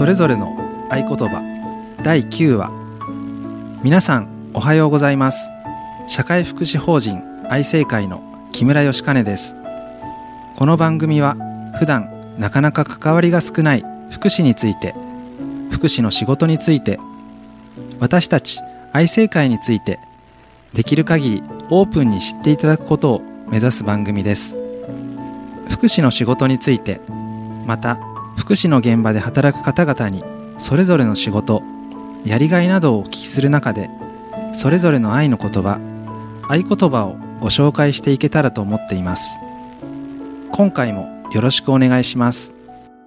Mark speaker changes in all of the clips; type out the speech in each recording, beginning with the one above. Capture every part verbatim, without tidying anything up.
Speaker 1: それぞれの合言葉だいきゅうわ。皆さんおはようございます。社会福祉法人愛生会の木村義兼です。この番組は普段なかなか関わりが少ない福祉について、福祉の仕事について、私たち愛生会についてできる限りオープンに知っていただくことを目指す番組です。福祉の仕事について、また福祉の現場で働く方々にそれぞれの仕事、やりがいなどをお聞きする中で、それぞれの愛の言葉、合言葉をご紹介していけたらと思っています。今回もよろしくお願いします。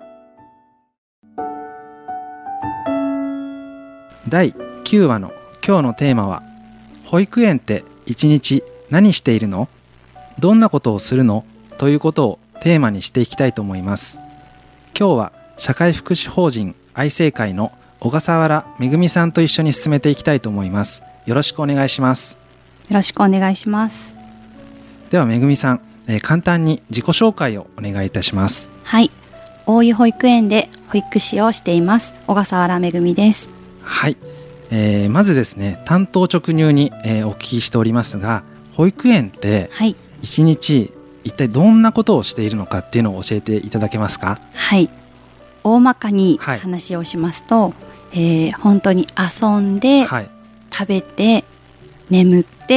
Speaker 1: だいきゅうわの今日のテーマは、保育園って一日何しているの？どんなことをするの？ということをテーマにしていきたいと思います。今日は社会福祉法人愛生会の小笠原めぐみさんと一緒に進めていきたいと思います。よろしくお願いします。
Speaker 2: よろしくお願いします。
Speaker 1: ではめぐみさん、えー、簡単に自己紹介をお願いいたします。
Speaker 2: はい、大湯保育園で保育士をしています小笠原めぐみです。
Speaker 1: はい、えー、まずですね、単刀直入に、えー、お聞きしておりますが、保育園って一日一体どんなことをしているのかっていうのを教えていただけますか？
Speaker 2: はい、大まかに話をしますと、はい、えー、本当に遊んで、はい、食べて眠って、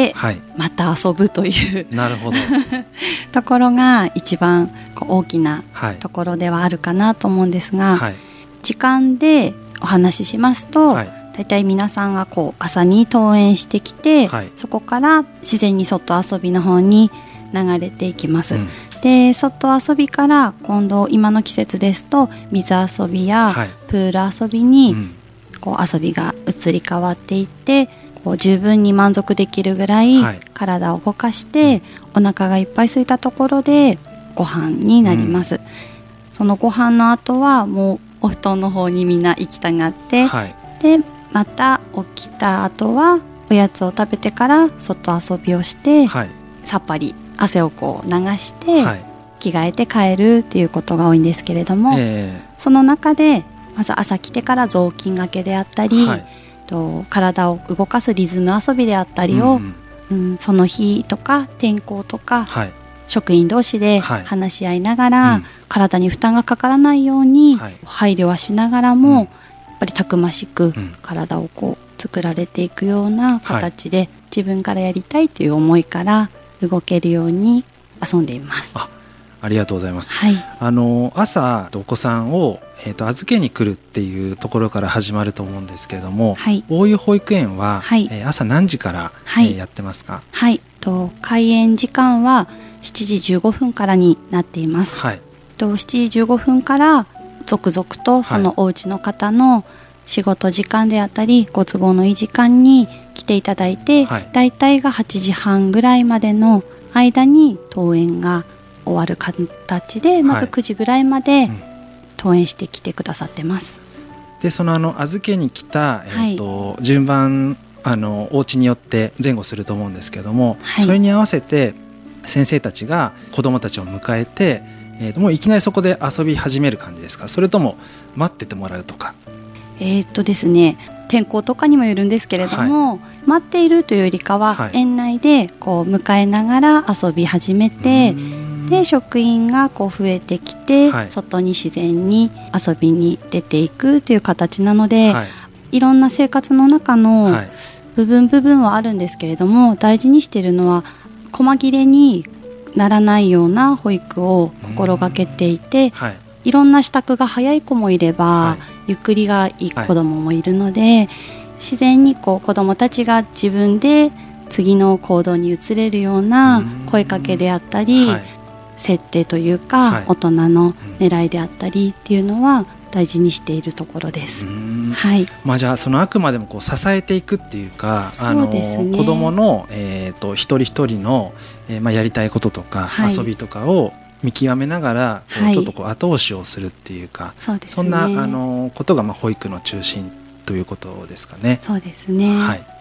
Speaker 2: はい、また遊ぶという
Speaker 1: なるほど
Speaker 2: ところが一番こう大きなところではあるかなと思うんですが、はい、時間でお話ししますと、はい、だいたい皆さんがこう朝に登園してきて、はい、そこから自然に外遊びの方に流れていきます、うん、で外遊びから今度今の季節ですと水遊びやプール遊びにこう遊びが移り変わっていって、こう十分に満足できるぐらい体を動かして、お腹がいっぱい空いたところでご飯になります、うん、そのご飯の後はもうお布団の方にみんな行きたがって、はい、でまた起きた後はおやつを食べてから外遊びをして、はい、さっぱり汗をこう流して、はい、着替えて帰るっていうことが多いんですけれども、えー、その中でまず朝来てから雑巾がけであったり、はい、と体を動かすリズム遊びであったりを、うんうん、その日とか天候とか、はい、職員同士で話し合いながら、はい、うん、体に負担がかからないように配慮はしながらも、うん、やっぱりたくましく体をこう作られていくような形で、はい、自分からやりたいという思いから動けるように遊んでいます。
Speaker 1: あ, ありがとうございます、
Speaker 2: はい、
Speaker 1: あの朝お子さんを、えー、と預けに来るっていうところから始まると思うんですけれども、はい、大湯保育園は、はい、えー、朝何時から、はい、えー、やってますか？
Speaker 2: はい、と開園時間はしちじじゅうごふんからになっています、はい、としちじじゅうごふんから続々とそのお家の方の仕事時間であったりご都合のいい時間に来ていただいて、はい、だいたいがはちじはんぐらいまでの間に登園が終わる形で、まずくじぐらいまで登園してきてくださってます、
Speaker 1: うん、でそのあの預けに来た、えーとはい、順番あのお家によって前後すると思うんですけども、はい、それに合わせて先生たちが子どもたちを迎えて、えーともういきなりそこで遊び始める感じですか？それとも待っててもらうとか？
Speaker 2: えーっとですね、天候とかにもよるんですけれども、はい、待っているというよりかは、はい、園内でこう迎えながら遊び始めて、で職員がこう増えてきて、はい、外に自然に遊びに出ていくという形なので、はい、いろんな生活の中の部分部分はあるんですけれども、大事にしているのは細切れにならないような保育を心がけていて、はい、いろんな支度が早い子もいれば、はい、ゆっくりがいい子どももいるので、はい、自然にこう子どもたちが自分で次の行動に移れるような声かけであったり、はい、設定というか、はい、大人の狙いであったりっていうのは大事にしているところです。はい、
Speaker 1: まあ、じゃあそのあくまでもこう支えていくっていうか、そうですね、あの子どもの、えー、と一人一人の、えーまあ、やりたいこととか、はい、遊びとかを見極めながらこう、はい、ちょっとこう後押しをするっていうか、 そうですね、そんなあのことがまあ保育の中心ということですかね。
Speaker 2: そうですね、
Speaker 1: はい、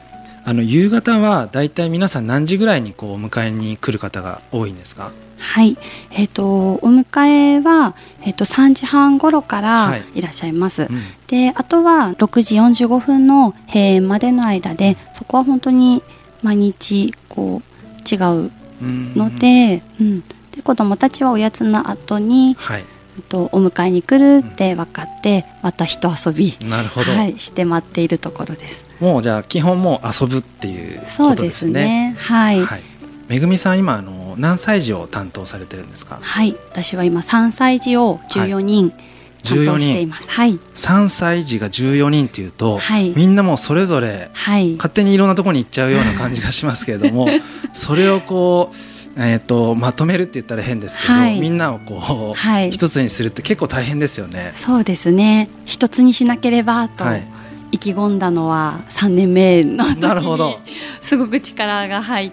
Speaker 1: あの夕方はだいたい皆さん何時ぐらいにこうお迎えに来る方が多いんですか？
Speaker 2: はい、えー、とお迎えは、えー、とさんじはん頃からいらっしゃいます、はい、うん、であとはろくじよんじゅうごふんの閉園までの間で、そこは本当に毎日こう違うので、うん、で子どもたちはおやつの後に、はい、とお迎えに来るって分かって、うん、また一遊び、なるほど、はい、して待っているところです。
Speaker 1: もうじゃあ基本もう遊ぶっていうことですね。
Speaker 2: そうですね、はい、はい、
Speaker 1: めぐみさん今あの何歳児を担当されてるんですか？
Speaker 2: はい、私は今さんさい児をじゅうよにん担当しています、はい、
Speaker 1: さんさい児がじゅうよにんっていうと、はい、みんなもうそれぞれ勝手にいろんなところに行っちゃうような感じがしますけれどもそれをこう、えー、とまとめるって言ったら変ですけど、はい、みんなをこう、はい、一つにするって結構大変ですよね。
Speaker 2: そうですね、一つにしなければと、はい、意気込んだのはさんねんめの時にすごく力が入って、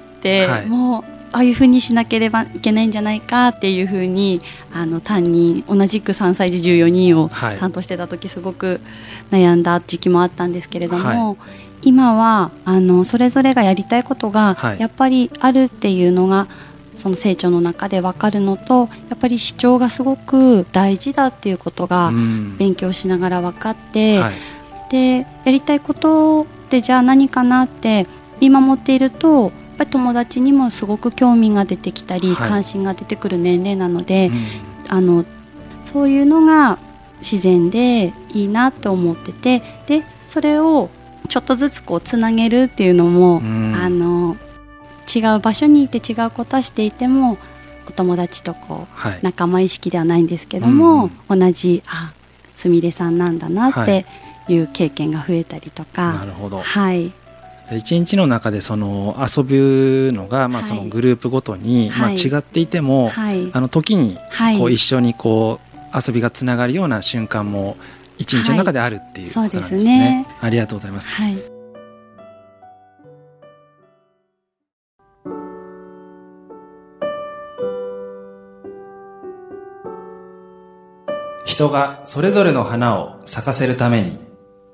Speaker 2: はい、もうああいう風にしなければいけないんじゃないかっていう風にあの担任同じくさんさい児じゅうよにんを担当してた時すごく悩んだ時期もあったんですけれども、はい、今はあのそれぞれがやりたいことがやっぱりあるっていうのがその成長の中で分かるのと、やっぱり主張がすごく大事だっていうことが勉強しながら分かって、はい、でやりたいことってじゃあ何かなって見守っているとやっぱり友達にもすごく興味が出てきたり、はい、関心が出てくる年齢なので、うん、あのそういうのが自然でいいなと思ってて、でそれをちょっとずつこうつなげるっていうのも、うん、あの違う場所にいて違うことをしていてもお友達とこう、はい、仲間意識ではないんですけども、うん、同じあすみれさんなんだなっていう経験が増えたりとか、
Speaker 1: はい、なるほど、
Speaker 2: はい、
Speaker 1: 一日の中でその遊ぶのがまあそのグループごとにまあ違っていても、はい、あの時にこう一緒にこう遊びがつながるような瞬間も一日の中であるっていうことなんですね。はい、そうですね。ありがとうございます。はい、人がそれぞれの花を咲かせるために。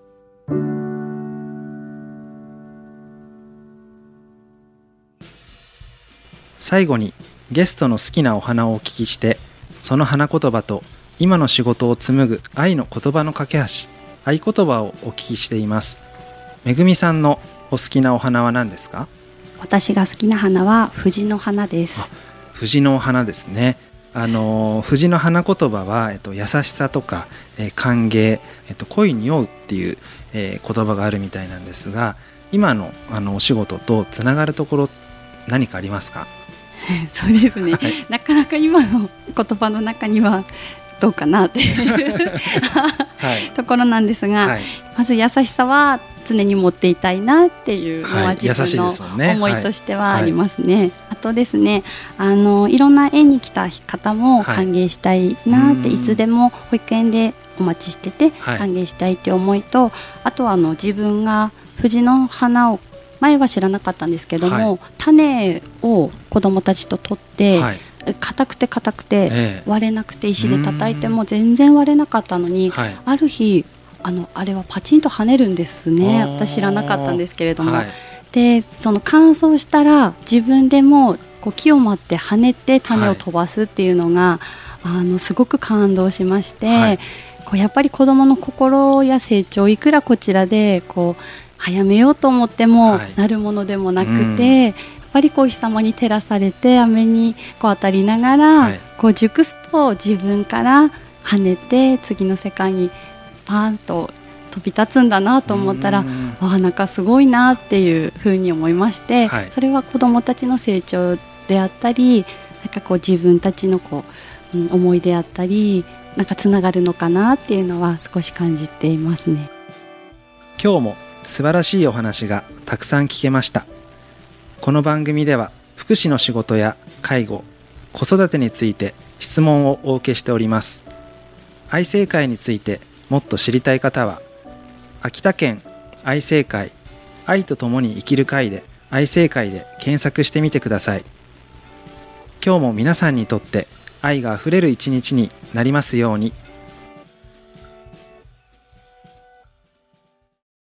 Speaker 1: 最後にゲストの好きなお花をお聞きして、その花言葉と今の仕事を紡ぐ愛の言葉の架け橋、愛言葉をお聞きしています。めぐみさんのお好きなお花は何ですか？
Speaker 2: 私が好きな花は藤の花です。
Speaker 1: あ、藤の花ですね。あの藤の花言葉は、えっと、優しさとか、えー、歓迎、えっと、恋に酔うっていう、えー、言葉があるみたいなんですが、今の、あのお仕事とつながるところ何かありますか？
Speaker 2: そうですね、はい、なかなか今の言葉の中にはどうかなっていう、はい、ところなんですが、はい、まず優しさは常に持っていたいなっていうのは自分の思いとしてはありますね。はい、あとですね、あのいろんな園に来た方も歓迎したいなって、はい、いつでも保育園でお待ちしてて歓迎したいっていう思いと、はい、あとはあの自分が藤の花を前は知らなかったんですけども、はい、種を子どもたちと取って、はい、硬くて硬くて割れなくて石で叩いても全然割れなかったのに、はい、ある日あのあれはパチンと跳ねるんですね。私知らなかったんですけれども、はい、でその乾燥したら自分でもこう木を待って跳ねて種を飛ばすっていうのが、はい、あのすごく感動しまして、はい、こうやっぱり子どもの心や成長いくらこちらでこう早めようと思ってもなるものでもなくて、はい、やっぱりこう日様に照らされて雨にこう当たりながら、はい、こう熟すと自分から跳ねて次の世界にパーンと飛び立つんだなと思ったら、わあなんかすごいなっていうふうに思いまして、はい、それは子どもたちの成長であったり、なんかこう自分たちのこう、うん、思いであったりなんかつながるのかなっていうのは少し感じていますね。
Speaker 1: 今日も素晴らしいお話がたくさん聞けました。この番組では福祉の仕事や介護、子育てについて質問をお受けしております。愛生会についてもっと知りたい方は、秋田県愛生会、愛とともに生きる会で愛生会で検索してみてください。今日も皆さんにとって愛があふれる一日になりますように。